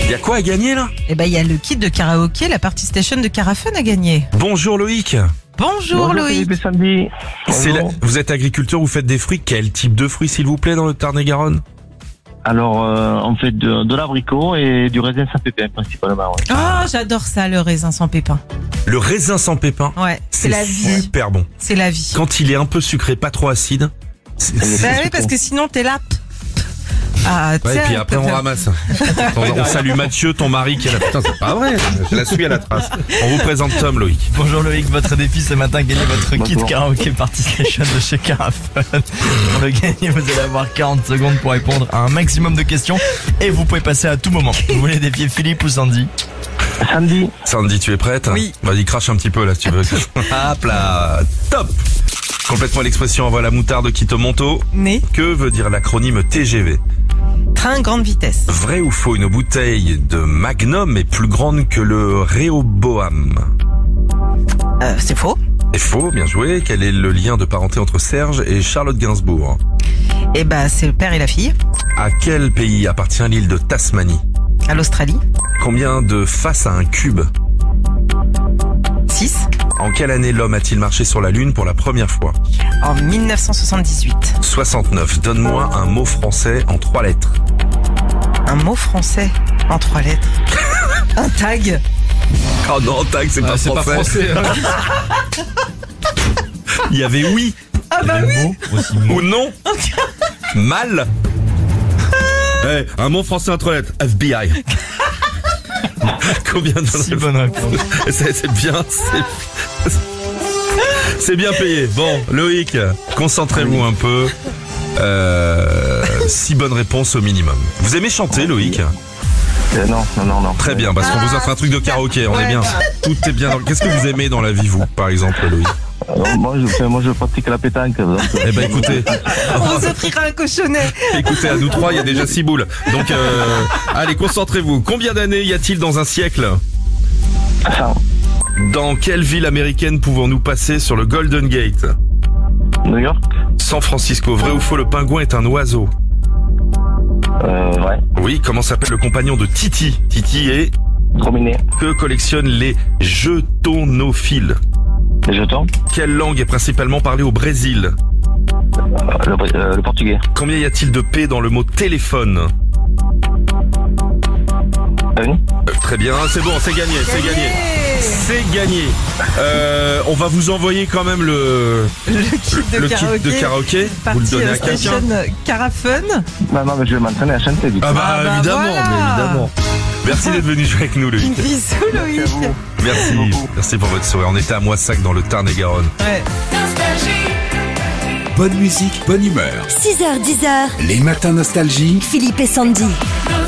Il y a quoi à gagner là? Eh ben, il y a le kit de karaoké, la party station de Carafun à gagner. Bonjour Loïc. Bonjour Loïc. Philippe et Sandy. Vous êtes agriculteur, vous faites des fruits. Quel type de fruits s'il vous plaît dans le Tarn-et-Garonne? Alors, on fait de l'abricot et du raisin sans pépin principalement. Ouais. Oh, j'adore ça, le raisin sans pépin. Le raisin sans pépin. Ouais, c'est la vie. Super bon. C'est la vie. Quand il est un peu sucré, pas trop acide. Bah oui, parce que sinon t'es là. Ah, Ouais, et puis après on ramasse. On salue Mathieu, ton mari qui est là. Putain, c'est pas vrai. Je la suis à la trace. On vous présente Tom, Loïc. Bonjour Loïc, votre défi ce matin, gagnez votre kit karaoké party station de chez Carafun. Pour le gagner, vous allez avoir 40 secondes pour répondre à un maximum de questions et vous pouvez passer à tout moment. Vous voulez défier Philippe ou Sandy? Sandy. Sandy, tu es prête? Oui. Vas-y, crache un petit peu là si tu veux. Hop là. Top. Complètement l'expression envoie la moutarde qui te monto. Né. Que veut dire l'acronyme TGV? Train grande vitesse. Vrai ou faux, une bouteille de Magnum est plus grande que le Rehoboam? C'est faux. Et faux, bien joué. Quel est le lien de parenté entre Serge et Charlotte Gainsbourg? Eh ben, c'est le père et la fille. À quel pays appartient l'île de Tasmanie? À l'Australie. Combien de faces a un cube? 6. En quelle année l'homme a-t-il marché sur la Lune pour la première fois? En 1978. 69. Donne-moi un mot français en 3 lettres. Un mot français en 3 lettres. Un tag. Oh non, tag, c'est pas français. Il y avait oui. Ah bah oui. Ou non. Mal. Hey, un mot français en 3 lettres. FBI. Combien de 6 bonnes réponses. C'est bien, c'est bien payé. Bon, Loïc, concentrez-vous un peu. 6 bonnes réponses au minimum. Vous aimez chanter, Loïc? Non. Très bien, parce qu'on vous offre un truc de karaoké, on est bien. Tout est bien. Qu'est-ce que vous aimez dans la vie, vous, par exemple, Loïc? Moi, je pratique la pétanque. Donc, Eh ben, écoutez. On vous offrira un cochonnet. Écoutez, à nous 3, il y a déjà 6 boules. Donc, allez, concentrez-vous. Combien d'années y a-t-il dans un siècle? 100. Dans quelle ville américaine pouvons-nous passer sur le Golden Gate? New York. San Francisco. Vrai ou faux, le pingouin est un oiseau? Ouais. Oui, comment s'appelle le compagnon de Titi? Titi est... Promener. Que collectionnent les jetonophiles? Les jetons. Quelle langue est principalement parlée au Brésil? Le portugais. Combien y a-t-il de P dans le mot téléphone? Oui. Très bien, c'est bon, c'est gagné, c'est gagné. C'est gagné. On va vous envoyer quand même le kit de karaoké. Vous le donnez à quelqu'un? Carafun. Non, mais je vais m'entraîner à chanter. Du coup. Ah bah évidemment, voilà. mais évidemment. Merci d'être venu jouer avec nous, Loïc. Bisous Loïc. Merci pour votre soirée. On était à Moissac dans le Tarn-et-Garonne. Ouais. Bonne musique, bonne humeur. 6h-10h, Les matins nostalgie. Philippe et Sandy.